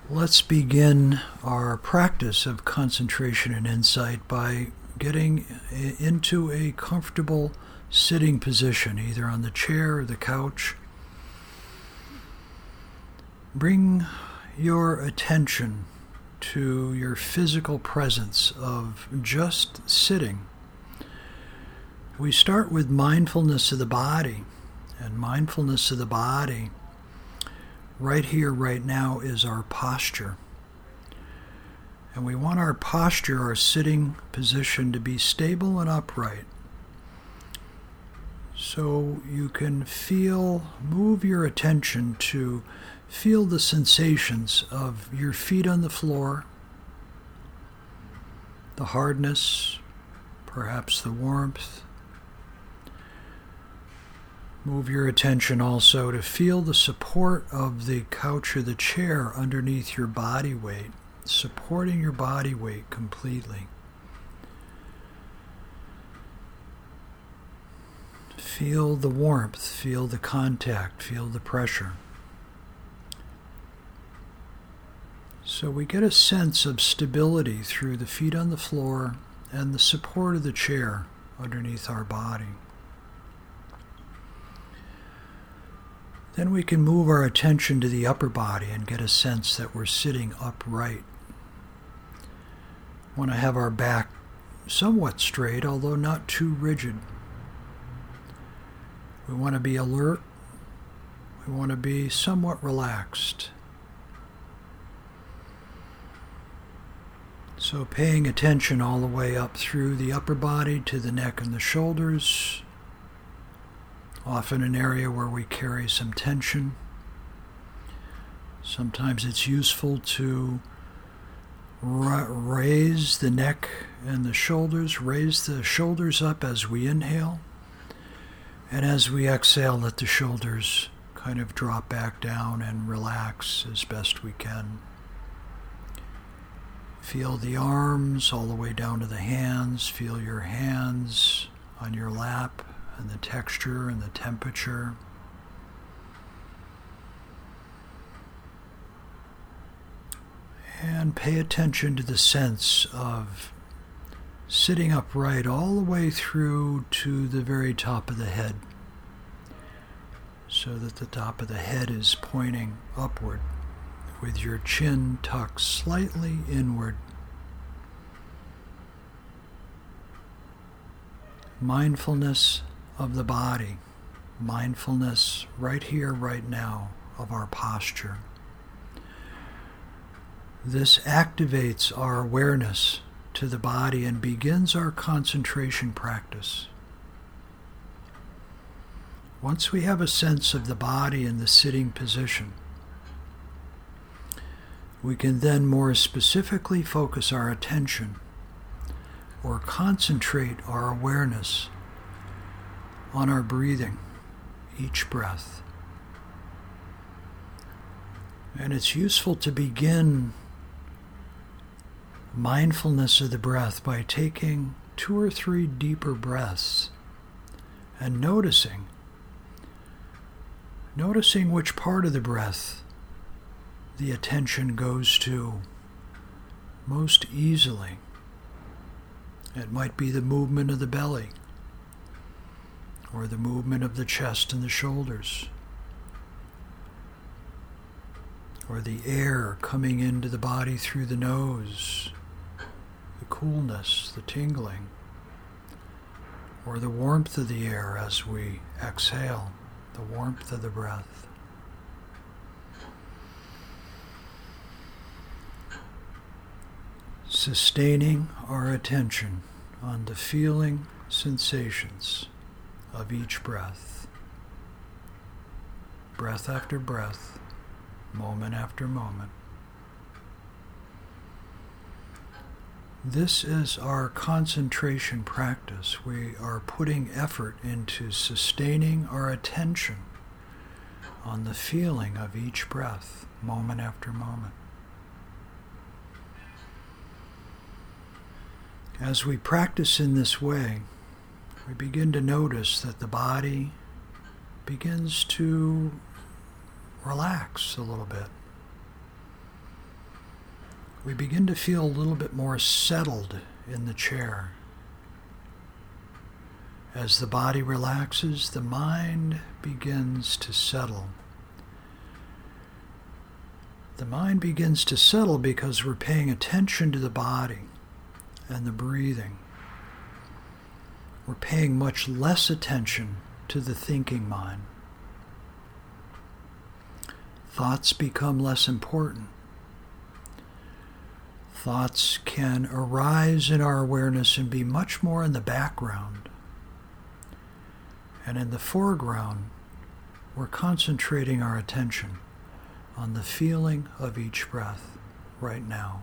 Let's begin our practice of concentration and insight by getting into a comfortable sitting position, either on the chair or the couch. Bring your attention to your physical presence of just sitting. We start with mindfulness of the body, and mindfulness of the body right here, right now, is our posture. And we want our posture, our sitting position, to be stable and upright. So you can move your attention to feel the sensations of your feet on the floor, the hardness, perhaps the warmth. Move your attention also to feel the support of the couch or the chair underneath your body weight, supporting your body weight completely. Feel the warmth, feel the contact, feel the pressure. So we get a sense of stability through the feet on the floor and the support of the chair underneath our body. Then we can move our attention to the upper body and get a sense that we're sitting upright. We want to have our back somewhat straight, although not too rigid. We want to be alert. We want to be somewhat relaxed. So paying attention all the way up through the upper body to the neck and the shoulders, often an area where we carry some tension. Sometimes it's useful to raise the neck and the shoulders, raise the shoulders up as we inhale, and as we exhale, let the shoulders kind of drop back down and relax as best we can. Feel the arms all the way down to the hands. Feel your hands on your lap and the texture and the temperature. And pay attention to the sense of sitting upright all the way through to the very top of the head, so that the top of the head is pointing upward, with your chin tucked slightly inward. Mindfulness of the body, mindfulness right here, right now, of our posture. This activates our awareness to the body and begins our concentration practice. Once we have a sense of the body in the sitting position, we can then more specifically focus our attention or concentrate our awareness on our breathing, each breath. And it's useful to begin mindfulness of the breath by taking 2 or 3 deeper breaths and noticing which part of the breath the attention goes to most easily. It might be the movement of the belly, or the movement of the chest and the shoulders, or the air coming into the body through the nose, the coolness, the tingling, or the warmth of the air as we exhale, the warmth of the breath. Sustaining our attention on the feeling sensations of each breath, breath after breath, moment after moment. This is our concentration practice. We are putting effort into sustaining our attention on the feeling of each breath, moment after moment. As we practice in this way, we begin to notice that the body begins to relax a little bit. we begin to feel a little bit more settled in the chair. As the body relaxes, the mind begins to settle. The mind begins to settle because we're paying attention to the body and the breathing. We're paying much less attention to the thinking mind. Thoughts become less important. Thoughts can arise in our awareness and be much more in the background. And in the foreground, we're concentrating our attention on the feeling of each breath right now.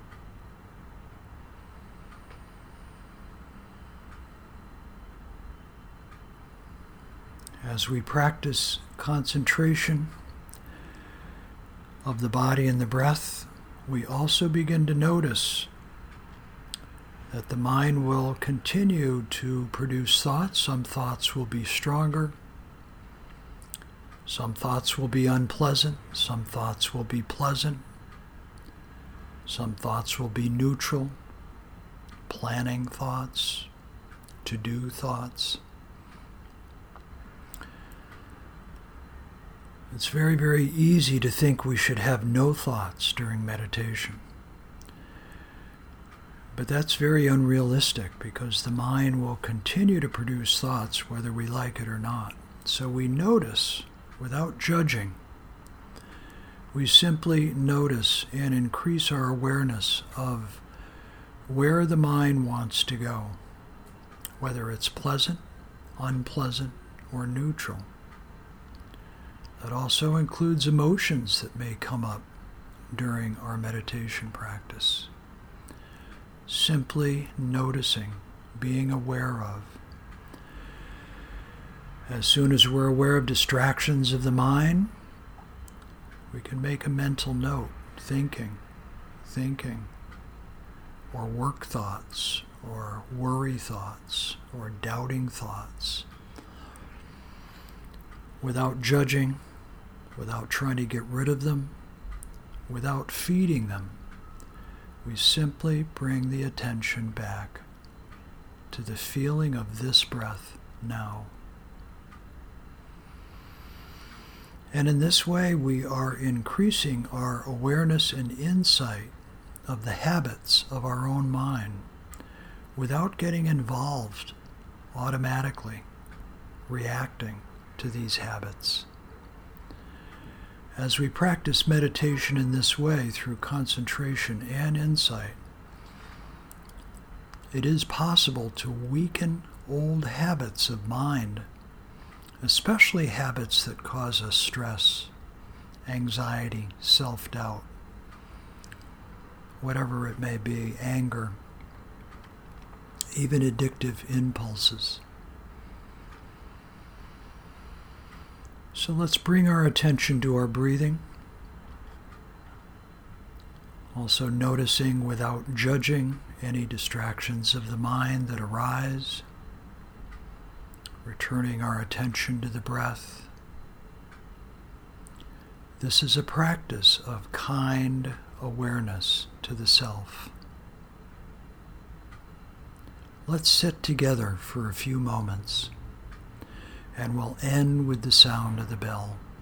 As we practice concentration of the body and the breath, we also begin to notice that the mind will continue to produce thoughts. Some thoughts will be stronger. Some thoughts will be unpleasant. Some thoughts will be pleasant. Some thoughts will be neutral, planning thoughts, to-do thoughts. It's very, very easy to think we should have no thoughts during meditation. But that's very unrealistic because the mind will continue to produce thoughts whether we like it or not. So we notice without judging. We simply notice and increase our awareness of where the mind wants to go, whether it's pleasant, unpleasant, or neutral. That also includes emotions that may come up during our meditation practice. Simply noticing, being aware of. As soon as we're aware of distractions of the mind, we can make a mental note, thinking, or work thoughts, or worry thoughts, or doubting thoughts. Without judging, without trying to get rid of them, without feeding them, we simply bring the attention back to the feeling of this breath now. And in this way, we are increasing our awareness and insight of the habits of our own mind without getting involved automatically, reacting to these habits. As we practice meditation in this way through concentration and insight, it is possible to weaken old habits of mind, especially habits that cause us stress, anxiety, self-doubt, whatever it may be, anger, even addictive impulses. So let's bring our attention to our breathing, also noticing without judging any distractions of the mind that arise, returning our attention to the breath. This is a practice of kind awareness to the self. Let's sit together for a few moments, and we'll end with the sound of the bell.